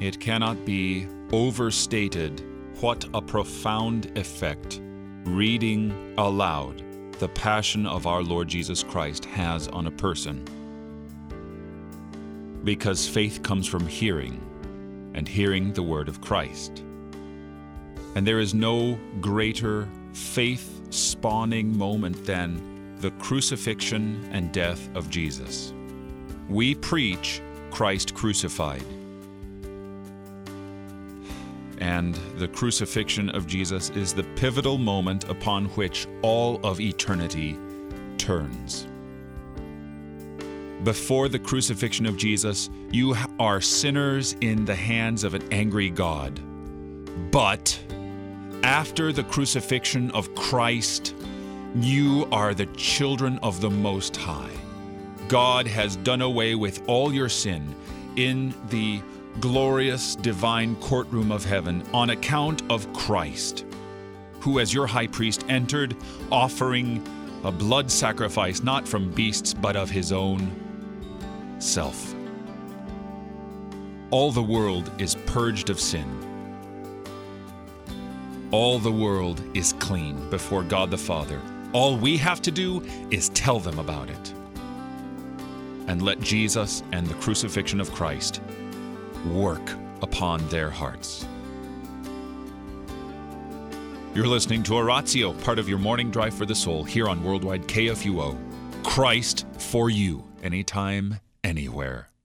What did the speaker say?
It cannot be overstated what a profound effect reading aloud the passion of our Lord Jesus Christ has on a person. Because faith comes from hearing, and hearing the word of Christ. And there is no greater faith-spawning moment than the crucifixion and death of Jesus. We preach Christ crucified. And the crucifixion of Jesus is the pivotal moment upon which all of eternity turns. Before the crucifixion of Jesus, you are sinners in the hands of an angry God. But after the crucifixion of Christ, you are the children of the Most High. God has done away with all your sin in the glorious divine courtroom of heaven on account of Christ, who as your high priest entered, offering a blood sacrifice not from beasts but of his own self. All the world is purged of sin. All the world is clean before God the Father. All we have to do is tell them about it. And let Jesus and the crucifixion of Christ work upon their hearts. You're listening to Oratio, part of your morning drive for the soul, here on Worldwide KFUO. Christ for you, anytime, anywhere.